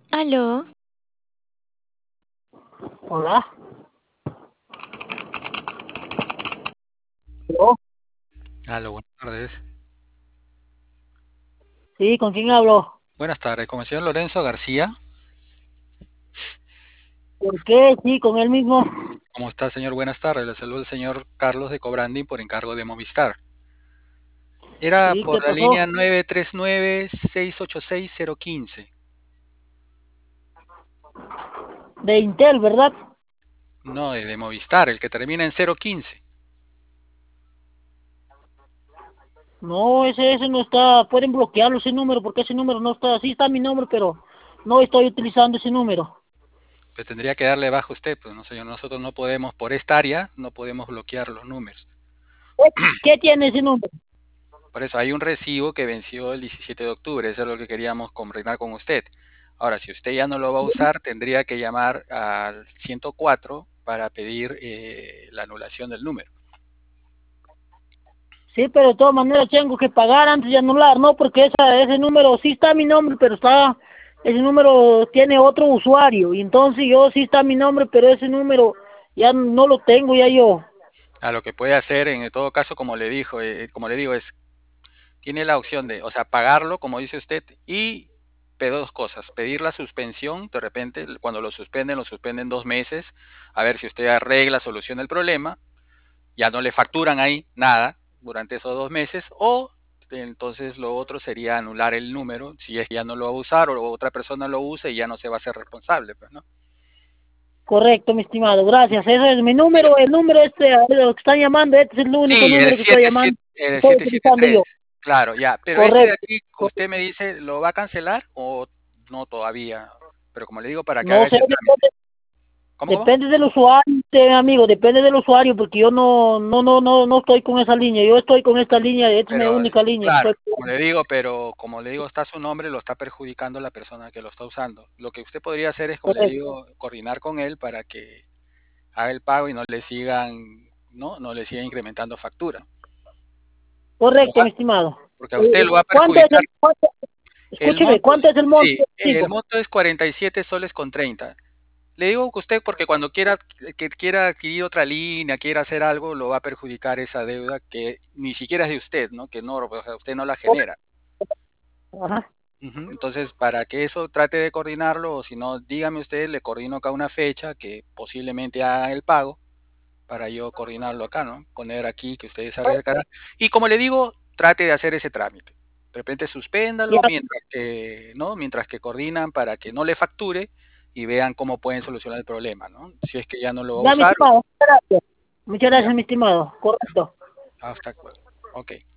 Aló, Hola. ¿Aló? Aló, buenas tardes. Sí, ¿con quién hablo? Buenas tardes, con el señor Lorenzo García. ¿Por qué? Sí, con él mismo. ¿Cómo está, señor? Buenas tardes. Le saluda el señor Carlos de Cobranding por encargo de Movistar. Era Sí, ¿qué por la línea pasó? 939-686-015. De Intel, ¿verdad? No, de Movistar, el que termina en 015. No, ese no está. Pueden bloquearlo ese número porque ese número no está. Sí está mi nombre, pero no estoy utilizando ese número. Pues tendría que darle bajo usted, pues no, señor. Nosotros no podemos, por esta área, no podemos bloquear los números. ¿Qué tiene ese número? Por eso hay un recibo que venció el 17 de octubre. Eso es lo que queríamos coordinar con usted. Ahora, si usted ya no lo va a usar, tendría que llamar al 104 para pedir la anulación del número. Sí, pero de todas maneras tengo que pagar antes de anular, ¿no? Porque ese número sí está mi nombre, pero está. Ese número tiene otro usuario. Y entonces yo sí está mi nombre, pero ese número ya no lo tengo, ya yo. A lo que puede hacer, en todo caso, como le digo, tiene la opción de, o sea, pagarlo, como dice usted, y dos cosas, pedir la suspensión, de repente, cuando lo suspenden 2 meses, a ver si usted arregla, soluciona el problema, ya no le facturan ahí nada durante esos 2 meses, o entonces lo otro sería anular el número, si es que ya no lo va a usar o otra persona lo usa y ya no se va a ser responsable, pues, ¿no? Correcto, mi estimado, gracias. Ese es mi número, el número este, lo que están llamando, este es el único Sí, número que estoy llamando, el estoy utilizando yo. 773, claro, ya. Pero ese de Correcto, aquí, correcto. usted me dice, ¿lo va a cancelar o no todavía? Pero como le digo, para que haga No sé, ese trámite. ¿Cómo, cómo? depende del usuario, amigo, depende del usuario, porque yo no estoy con esa línea, yo estoy con esta línea, esta es mi Pero, única línea que claro, estoy. como le digo, está su nombre, lo está perjudicando la persona que lo está usando. Lo que usted podría hacer es, como le Correcto, digo, coordinar con él para que haga el pago y no le sigan incrementando factura. Porque, correcto, mi estimado. porque a usted lo va a ¿Cuánto es perjudicar. El escúcheme, monto, cuánto es el monto sí, del el recibo? monto es 47 soles con 30. Le digo que usted porque cuando quiera adquirir otra línea, quiera hacer algo, lo va a perjudicar esa deuda que ni siquiera es de usted, ¿no? Que no, o sea, usted no la genera. Ajá. Ujú. Entonces, para que eso trate de coordinarlo, o si no, dígame usted, le coordino acá una fecha que posiblemente haga el pago para yo coordinarlo acá, ¿no? Poner aquí que ustedes se acercarán. Y como le digo, trate de hacer ese trámite. De repente Ya, suspéndalo ¿no? Mientras que coordinan para que no le facture y vean cómo pueden solucionar el problema, ¿no? Si es que ya no lo va a ya, mi usar, estimado, muchas gracias. Muchas ya, gracias, mi estimado. Correcto. hasta luego. Ok.